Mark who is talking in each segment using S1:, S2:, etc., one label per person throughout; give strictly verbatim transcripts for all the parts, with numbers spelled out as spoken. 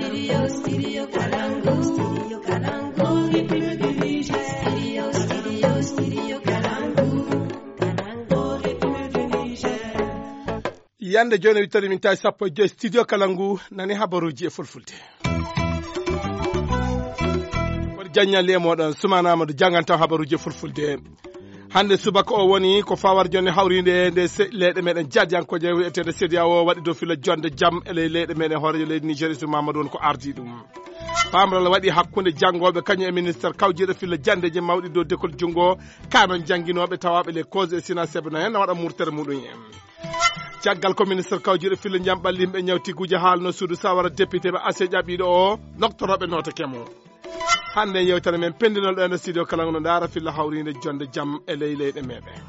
S1: Studio, studio Kalangu. Studio Kalangu. Studio, studio, studio Kalangu. Kalangu.
S2: Yande joni wittari min tawi sappo e joyi studio Kalangu nani habaruji e fulfulde. Waɗi jaññalli e moɗon Soumana Amadou jangantaw habaruji e fulfulde. Hande subaka o woni ko fawar jonne hawrinde nde leyɗe meɗen jadiyankoje wi'etede C D A O waɗi dow filo jonde jaam e leyɗe meɗen horejo leydi Niger Isu Mamadou woni ko ardi ɗum. Pamral waɗi hakkunde janggoɓe kañum e ministére kawjiɗo filo jandeje mawɗi dow dekol jungo kanon jangguinoɓe tawaɓe les causes et sina sebe no hen waɗa murtere muɗum en. Caggal ko ministére kawjiɗo filo jam ɓalli yimɓe ñawti guje haalno suudu sawara député ɓe ase ƴaɓiɗo o doctoroɓe nota kemo. Hande yewtere men pendinol ɗo e studio Kalangu no ndaara filla hawrinde jonde jaam e ley leyɗe meɗen.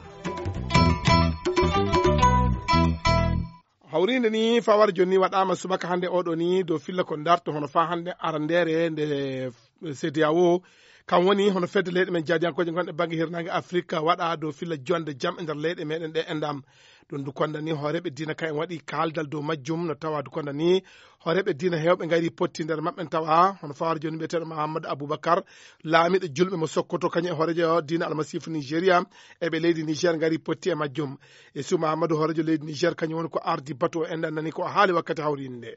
S2: Hawrinde ni fawar joni waɗama subaka hande oɗo ni dow filla ko darto hono fa hande arandere nde C D A O kam woni hono fedde leyɗe men jadiyankoje gonɗe banggue hirnangue Afrique waɗa dow filla jonde jaam e nder leyɗe meɗen ɗe endam ɗum dukonda ni horeɓe dina kay en waɗi kaldal dow majjum no tawa dukonda ni horeɓe dina hewɓe gari potti nder mabɓe tawa hono fawar joni mbiyeteɗo Mahamadou Aboubacar laamiɗo julɓe mo Sokoto kañum e horejo dina almasifu Nigéria eɓe leydi Niger gari potti e majjum e Sou Mahamadou horejo leydi Niger kañum woni ko ardi bato enda nani ko haali wakkati hawrinde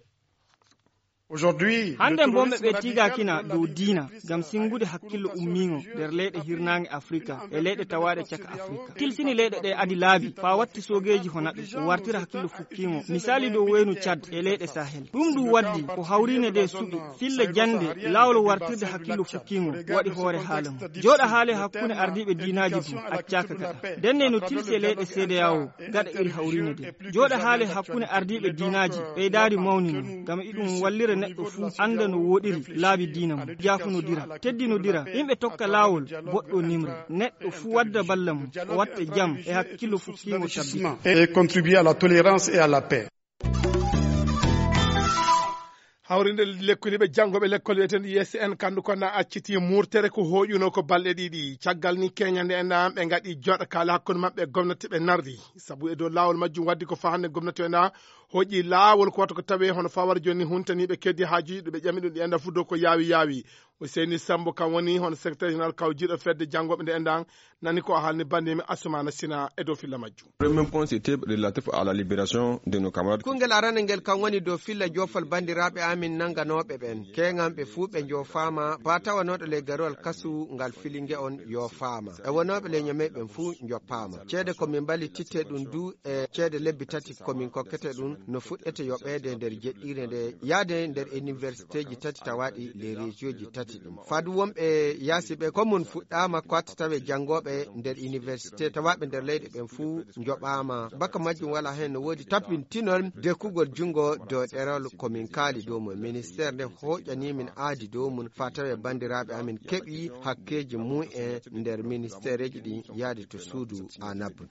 S3: hande bomɓe ɓe tigakina dow diina gam singude hakkillo ummigo nder leyɗe hirnangue afrique e leyɗe tawaɗe caka afrique tilsini leyɗe ɗe adi laabi fa watti sogeji honaɓe o wartira hakkillo fukkigo misali dow weynu Tchad e leyɗe sahel ɗum ɗum waddi ko hawrine nde suuɓi filla jande lawol wartirde hakkillo fukkigo waɗi hoore haala mum joɗa haale hakkude ardiɓe diinaji du accaka kaɗa denne no tilsi e leyɗe C D A O gaɗa iri hawrine de joɗa haale hakkude ardiɓe diinaji ɓeydari mawnino gam iɗum wallira neɗɗo fuu anda no woɗiri laabi diina mum jafunodira teddinodira yimɓe tokka laawol boɗɗo nimre neɗɗo fuu wadda balla mum o watta jaam e hakkillo fukkimo tabbita
S4: et contribuer à la tolérance et à la paix.
S2: hawrinde lekkoliɓe janggoɓe l'école wiyeten I S N kandu konna acciti murtere ko hoƴuno ko balɗe ɗiɗi caggal ni keñande enɗam ɓe gaɗi joɗa kaala hakkude mabɓe gomnati ɓe nardi saabu e dow lawol majjum waddi ko fa hande gomnati ena hoƴi laawol ko wata ko tawe hono fawar joni huntaniɓe keddi haajuji ɗo ɓe ƴami ɗum ɗi enda fu dow ko yaawi yaawi o Seyni Sambo kam woni hono secrétaire général kawjiɗo fedde janggoɓe nde endan nani ko haalni bandimi Assoumana Sina e dow filla majjum.
S5: Premier point c'était relatif à la libération de nos camarades.
S6: Kungel arana ngel kan woni dow filla jofal bandiraɓe amin nanganoɓe ɓen keŋanɓe fuu ɓe jofama ba tawanoɗo le garol kasu ngal filingue on yofama e wonoɓe le ñameɓen fuu joppama ceede komin ballititte ɗum du e ceede lebbi tati komin kokkete ɗum no fuɗɗete yoɓede nder jeɗɗire nde yaade nder université ji tati tawaɗi les région ji tati ɗum fadu wonɓe yaasiɓe commune fuɗɗama ko watta tawe jangoɓe nder université tawaɓe nder leyɗe ɓen fuu joɓama baka majjum wala hen no woodi tappintinol dekkugol jungo dow ɗerol komin kaali dow mum ministére nde hoƴani min aadi dow mum fa tawe bandiraɓe amin keɓi hakkeji mu'en nder ministére ji ɗi yaade to suudu anab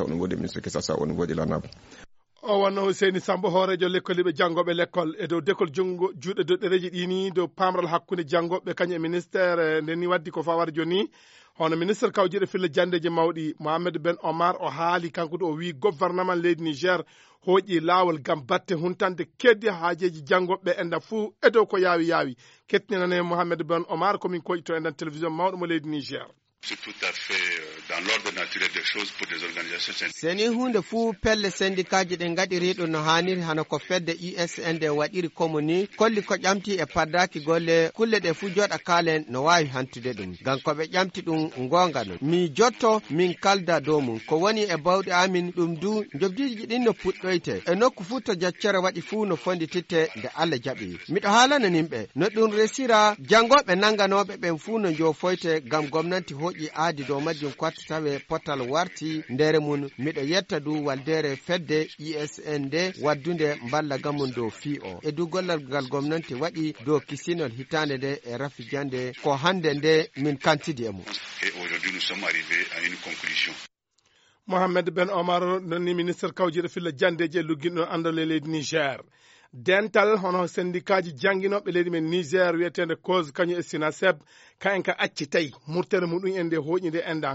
S2: o wonno Seyni Sambo hoorejo lekkoliɓe janggoɓe l'école e dow dekol jungo juuɗe dow ɗereji ɗini dow pamral hakkude janggoɓe kañum e ministére nde ni waddi ko fawar joni hono ministére kawjiɗo filla jandeje mawɗi Mohamed Ben Omar o haali kanko ɗo o wi gouvernement leydi Niger hoƴi laawol gam batte huntande keddi haajeji janggoɓe enda fuu e dow ko yaawi yaawi kettinane Mohamed Ben Omar komin koƴito e nden télévision mawɗo mo leydi Niger.
S7: C'est tout à fait euh, dans l'ordre naturel des choses pour des organisations syndicales.
S6: Seni hunde fu pelle syndikaji ɗe gaɗiriɗo no haniri hana ko fedde I S N nde waɗiri komuni kolli ko ƴamti e paddaki golle kulle ɗe fu joɗa kaalen no wawi hantude ɗum ngam koɓe ƴamti ɗum gonga non mi jotto min kalda dow mum ko woni e bawɗe amin ɗum du jobdiji ɗin no puɗɗoyte e nokku fu to jaccere waɗi fu no fondititte nde Allah jaɓi miɗo haalana nimɓe no ɗum resira jangoɓe nanganoɓe ɓen fu no jofoyte ngam gomnati hoƴi aadi dow majjum kwatta tawe potal warti ndere mun miɗo yetta du waldere fedde I S N nde waddunde mballa gamum dow fi o e du gollal ngal gomnati waɗi dow kisinol hitande nde e rafijande ko hande nde min kantidi e mum.
S7: Et aujourd'hui nous sommes arrivés à une conclusion.
S2: Mohamed Ben Omar nani ministére kawjiɗo filla jandeje e lugginɗo andole leydi Niger. Dental hono syndikaji janginoɓe leydi men Niger wiyetende cause kañum e Sinaseb kayen ka accitay murtere muɗum en nde hoƴi nde endan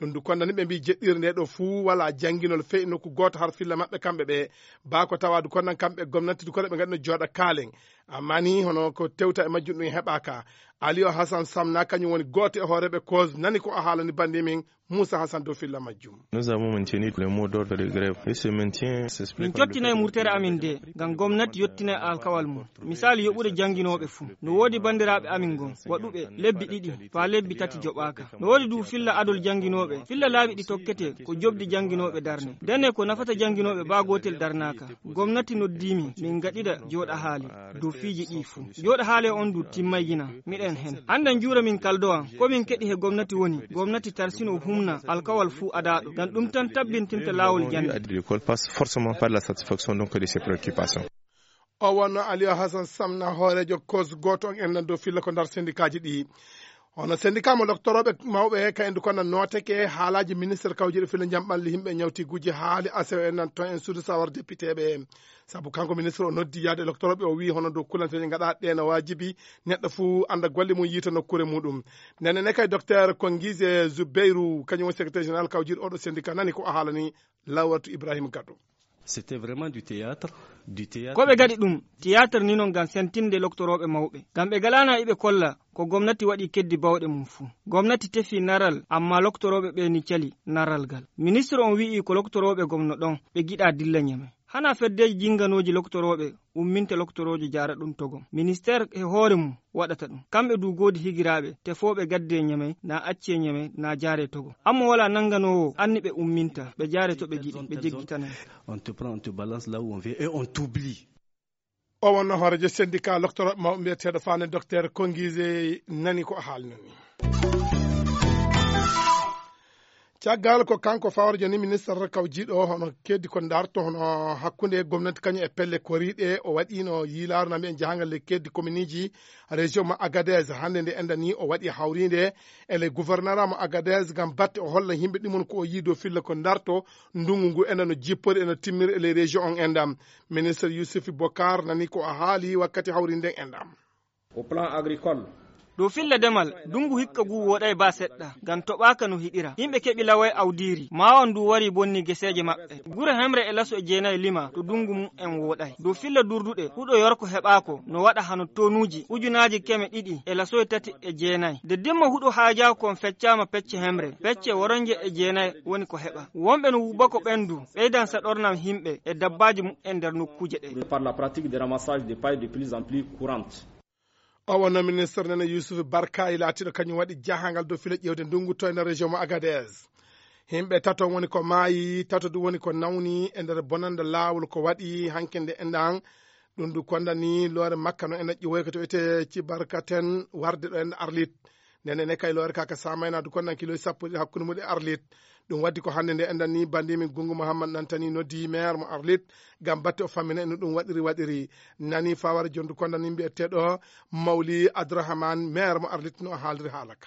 S2: ɗum du kondani ɓe mbi jeɗɗir nde ɗo fuu wala jangginol feyi nokku goto har filla maɓɓe kamɓe ɓe ba ko tawa du konnan kamɓe gomnati du kono ɓe gaɗino jooɗa kaalen amma ni hono ko tewta e majjum ɗum heɓaka Aliou Hassan Samna kañum woni goto e hooreɓe cause nani ko a haalani bandi min Moussa Hassan dow filla majjum.
S8: Nous avons maintenu le mot d'ordre de grève et ce maintien
S3: min
S8: s'explique.
S3: cottina e murtere amin de ngam gomnati yottina alkawal mum misali yoɓude jangginoɓe fuu no woodi bandiraɓe amin gon waɗuɓe lebbi ɗiɗi fa lebbi tati joɓaka no woodi du filla adol jangginoɓe filla laaɓi ɗi tokkete ko jobdi jangginoɓe darne denne ko nafata jangginoɓe ba gotel darnaka gomnati noddimi min gaɗiɗa jooɗa haali dow fiiji ɗi fuu jooɗa haali on du timmaygina miɗen hen andan juura min kaldo an ko min keɗi he gomnati woni gomnati tarsino humna alkawal fuu adaɗo ngam ɗum tan tabbintinta lawol jande
S8: l'école passe forcément par la satisfaction donc de ses préoccupations.
S2: O wonno Aliou Hassan Samna hoorejo cause goto on en nan dow filla ko ndar syndicat ji ɗi hono syndicat mo doctoroɓe mawɓe kayendu kono noteke haalaji ministre kawjiɗo filla jamɓalli himɓe ñawti gujji haali asew en nan ton en suudu sawar député ɓe saabu kanko ministre o noddi yaade doctoroɓe o wi hono dow kulanteje gaɗa ɗeno wajibi neɗɗo fuu anda golle mum yiita nokkure muɗum nene ne kay docteur Konguise Zoubeyrou kañum woni secrétaire général kawjiɗo oɗo syndicat nani ko a haalani Lawatu Ibrahima Gadou.
S9: C'était vraiment du théâtre, du théâtre.
S3: Ko ɓe gaɗi ɗum théâtre ni non ngam sentinde loktoroɓe mawɓe ngam ɓe galana iɓe kolla ko gomnati waɗi keddi bawɗe mum fuu gomnati tefi naral amma loktoroɓe ɓe ni cali naral gal ministre on wi'i ko loktoroɓe gomno ɗon ɓe giɗa dilla ñame hana feddeji jinganoji loktoroɓe umminte loktorojo jara ɗum togo ministére e hoore mum waɗata ɗum kamɓe du goodi higiraɓe tefoɓe gadde ñamay na acce ñamay na jaare togo amma wala nanganowo anni ɓe umminta ɓe jaare to ɓe giɗi ɓe jeggitanen
S9: on te prend on te balance là où on veut et on t'oublie.
S2: O wonno hoorejo syndicat loktoroɓe mawɓe mbiyeteɗo fane docteur Konguise nani ko a haalnani caggal ko kanko fawrjo ni ministre kawjiɗo hono keddi ko darto hono hakkunde gomnati kañum e pelle koriɗe o waɗino yiilaro nami en jahangal le keddi commune ji région mo Agadez hande nde enda ni o waɗi hawride ele gouverneur mo Agadez gam batte o holla yimɓe ɗimon ko o yiido filla ko darto ndungu ngu enda no jippori eno timmiri ele région on endam ministre Youssouf Bokar nani ko a haali wakkati hawride endam.
S10: Au plan agricole
S3: dow filla demal dungu hikka gu woɗay ba seɗɗa ngam toɓaka no hiɗira yimɓe keɓi laway awdiri mawan du wari bonni geseje maɓɓe gure hemre e laso e jeenayi lima to dungu mum en woɗay dow filla durduɗe huɗo yorko heɓako no waɗa hano tonuji ujunaji keme ɗiɗi e laso e tati e jeenayi nde dimma huɗo haaja kon feccama pecce hemre pecce woronje e jeenayi woni ko heɓa wonɓe no wuba ko ɓendu ɓeydan saɗornam himɓe e dabbaji mum e nder nokkuje ɗe
S10: par la pratique de ramassage des pailles de plus en plus courante.
S2: O wonno ministre nene Youssouf Barkayi laatiɗo kañum waɗi jahangal dow fila ƴewde ndungu to e nder région mo Agadez himɓe tato woni ko maayi tato ɗum woni ko nawni e nder bonande laawol ko waɗi hankinde enɗan ɗum du kondani loore makka no ena ƴiwoy ko to wiyete cibarkaten warde ɗo en Arlit nene ne kay loore kaka samayna du kondan kilo sappo ɗi hakkude muɗe Arlit ɗum waddi ko hannde nde endan ni bandimi Gungu Mouhammad nantani noddi maire mo Arlit gam batte o fammina eno ɗum waɗiri waɗiri nani fawara jondu kondani mbiyeteɗo Mawli Abdourahmane maire mo Arlit no haaliri haalaka.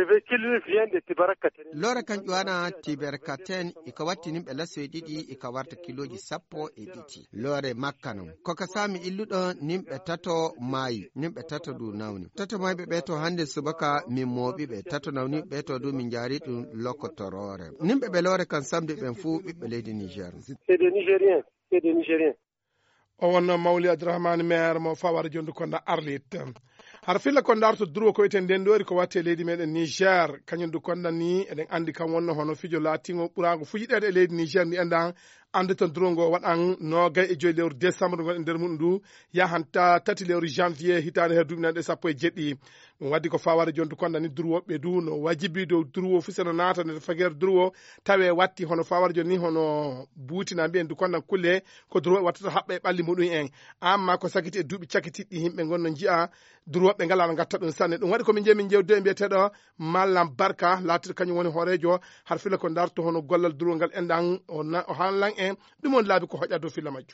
S6: lore kan ƴwana tiberkaten ika watti nimɓe lasoye ɗiɗi ika warta kiloji sappo e ɗiɗi lore makka non koka sami illuɗo nimɓe tato maayi nimɓe tato du nawni tato mayɓe ɓe to hande subaka min moɓiɓe tato nawni ɓe to du min jaari ɗum lokotorore nimɓe ɓe lore kan samde ɓen fuu ɓiɓɓe leydi Niger.
S11: C'est des Nigériens, c'est des Nigériens.
S2: O wonno Mawli Abdourahmane maire mo fawara jondu konda Arlit har filla ko darto duro ko wiyete ndendori ko watte leydi meɗen Niger kañum du konda ni eɗen andi kam wonno hono fijo latingo ɓurago fuyiɗede e leydi Niger ndi endan ande ton duro ngo waɗan nogay e joyi lewru décembre gon e nder mum ndu yahanta tati lewru janvier hitande her duuɓi nanɗe sappo e jeɗɗi ɗum waddi ko faware jondu konda ni durwoɓe du no wajibi dow durwo fu seno naata nder faguere durwo tawe watti hono faware joni ni hono buutina mbiyen du kondan kulle ko durwoɓe wattata haɓɓa e ɓalli muɗum en amma ko sakiti e duuɓi cakkitiɗɗi yimɓe gonno jiya durwoɓe ngala no gatta ɗum sanne ɗum waɗi komin jeeyi min jewde e mbiyeteɗo Mallam Barka laatiɗo kañum woni hoorejo har fila ko darto hono gollal durwo ngal enɗan o haallan en ɗum on laabi ko hoƴa dow filla majjum.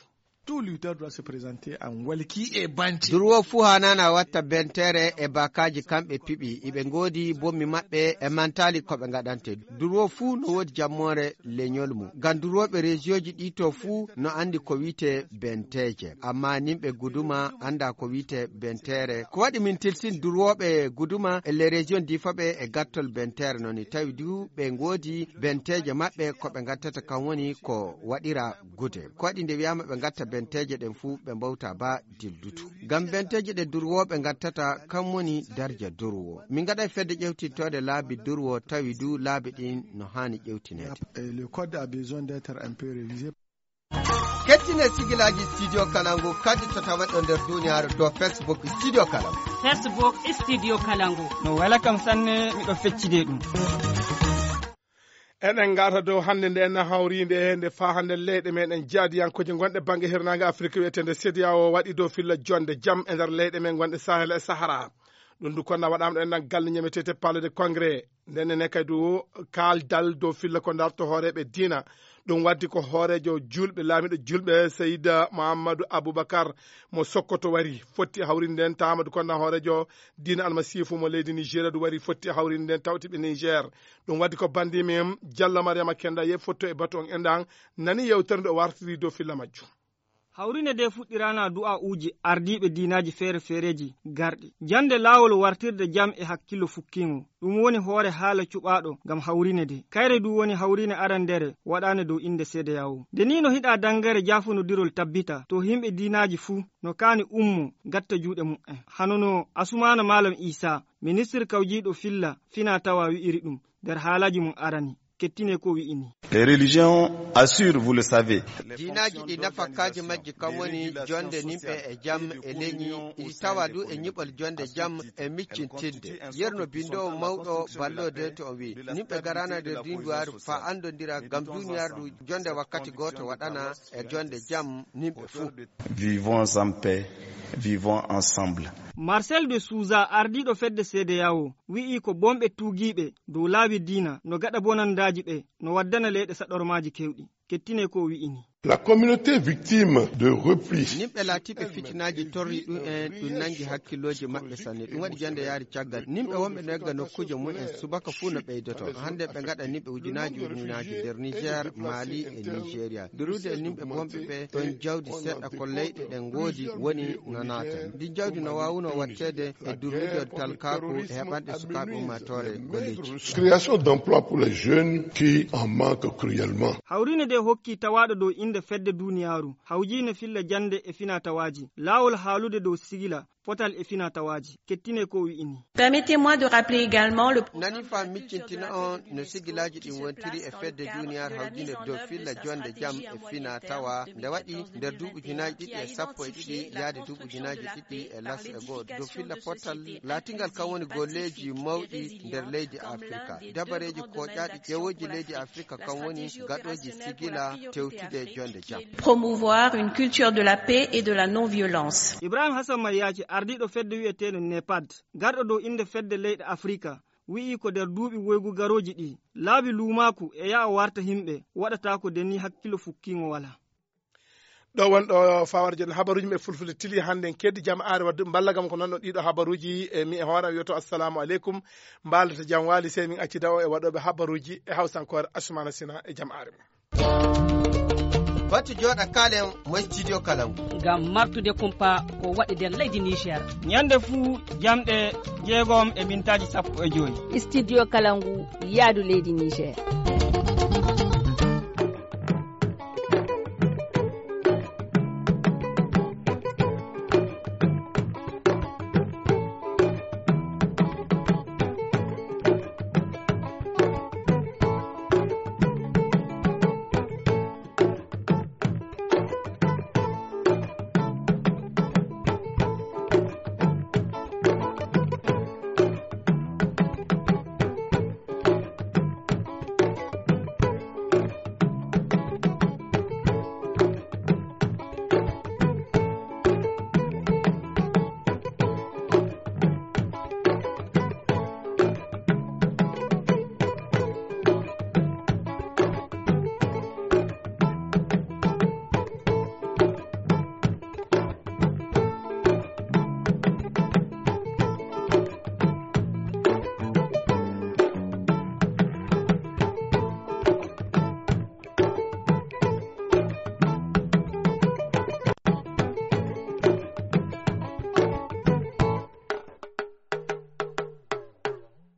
S2: tout lutteur doit se présenter en walki e banti.
S6: Durwo fu hanana watta bentere e bakaji kamɓe piɓi iɓe ngodi bommi maɓɓe e mantali koɓe gaɗante. Durwo fu no wodi jammore leñol mum. Ngam durwoɓe région ji ɗi to fu no andi ko wite benteje. Amma nimɓe guduma anda ko wite bentere. Ko waɗi min tilsin durwoɓe guduma e les régions difaɓe e gattol bentere noni tawi du ɓe ngodi benteje maɓɓe koɓe gattata kan woni ko waɗira gude. Ko waɗi nde wiyama ɓe gatta benteje ɗen fu ɓe mbawta ba dildutu. Ngam benteje ɗe durwoɓe gattata kan woni darja durwo. Min gaɗa fedde ƴewtintode laabi durwo tawi du laabi ɗin no hani ƴewtinede.
S2: Le code a besoin d'être un peu révisé.
S6: Kettine sigilaji studio Kalangu kadi to tawaɗo nder duniyaaru do Facebook studio Kalangu.
S12: Facebook studio Kalangu.
S3: No wala kam sanne miɗo feccide ɗum.
S2: Eɗen gata dow hande nde en hawrinde nde fa hande leyɗe meɗen jaadiyankoje gonɗe banggue hirnague Afrique wiyetende C D A O waɗi dow filla jonde jaam e nder leyɗe men gonɗe Sahel e Sahara. Ɗum du konna waɗama ɗo enɗan galle ñametete parle de congrès ndenne kay du kaaldal dow filla ko darto hooreɓe diina ɗum waddi ko hoorejo julɓe laamiɗo julɓe Seyida Mouhamadou Aboubacar mo Sokoto wari fotti hawrinde nden Tamadou Konna hoorejo diina almasifu mo leydi Niger du wari fotti hawrinde nden tawtiɓe Niger ɗum waddi ko bandimim Diallo Mariama Kenda ye fotto e baton enɗan nani yewtere nde o wartiri dow filla majjum.
S3: Hawrinde de fuɗɗirana du'a uji ardiɓe dinaji feere feereji garɗi. Jande lawol wartirde jam e hakkillo fukkingo. Ɗum woni hoore haala cuɓaɗo ngam hawrine de. Kayre du woni hawrine arandere waɗane dow inde C D A O. De ni no hiɗa dangare jafunodirol tabbita to himɓe dinaji fuu no kani ummo gatta juuɗe mum'en. Hanono Asumana Malam Isa, ministre kawjiɗo filla fina tawa wi'iri ɗum nder haalaji mum arani.
S13: Les religions assurent, vous le savez.
S6: Dinaji ɗi nafakaji majji kam woni jonde nimɓe e jam e leñi ɗi tawa du e ñiɓol jonde jam e miccintinde. Yerno bindo mawɗo ballode to o wi nimɓe garana nder dinduwaru fa andodira gam duniyaru jonde wakkati goto waɗana e jonde jam nimɓe fuu.
S13: Vivons en paix. Vivons ensemble.
S3: Marcel de Souza ardiɗo fedde C D A O wi'i ko bomɓe tugiɓe dow laabi diina no gaɗa bonandaji ɓe no waddana leyɗe saɗormaji kewɗi. Kettine ko wi'ini.
S4: La communauté victime de repli.
S6: Nimɓe laatiɓe fitinaji torri ɗum en ɗum nangi hakkilloji maɓɓe sanne ɗum waɗi jande yaari caggal nimɓe wonɓe no egga nokkuje mum en subaka fuu no ɓeydoto hande ɓe gaɗa nimɓe ujunaji ujunaji nder Niger, Mali e Nigéria durude e nimɓe wonɓe ɓe ɗon jawdi seɗɗa ko leyɗe ɗen ngoodi woni nanata ndi jawdi no wawuno wattede e durnude talkaku e heɓanɗe sukaɓe ummatore golleji.
S4: Création d'emploi pour les jeunes qui en manquent cruellement.
S3: Hawrine de hokki tawaɗo dow inde fedde duniyaru hawjine filla jande e fina tawaji lawol haalude dow sigila potal e fina tawaji kettine ko wi'ini.
S1: Permettez-moi de rappeler également le
S6: nani fa miccintina on no sigilaji ɗin wontiri e fedde duniyar hawjine dow filla jonde jam e fina tawa nde waɗi nder duuɓi junaji ɗiɗi e sappo e ɗiɗi yaade duuɓi junaji ɗiɗi e las e goho dow filla potal latingal kan woni golleji mawɗi nder leydi Afrika dabareji koƴaɗi ƴewoji leydi Afrika kan woni gaɗoji sigila tewtude jonde jam.
S1: Promouvoir une culture de la paix et de la non-violence.
S3: Ibrahim Hassan Mariachi ardiɗo fedde wi'eteno nepad garɗo dow inde fedde leyɗe Afrika wi'i ko nder duuɓi woygu garoji ɗi laabi luumaku e yaha warta himɓe waɗata ko denni hakkilo fukkingo wala.
S2: ɗo wonɗo fawarje no habaruji me fulfulde tili hande en keddi jaam are wadde ballagam ko noon ɗiɗo habaruji e mi e hoore wiyoto assalamu aleykum mbalata jaam waali sey min accida o e waɗoɓe habaruji e hawsankore Asmana Sina e jaam are
S6: Batu joɗa kalen mo studio Kalangu
S12: ngam martude kumpa ko waɗi nder leydi Niger.
S3: Nyande fu jamɗe jeegom e mintaji sappo e joyi.
S14: Studio Kalangu yaadu leydi Niger.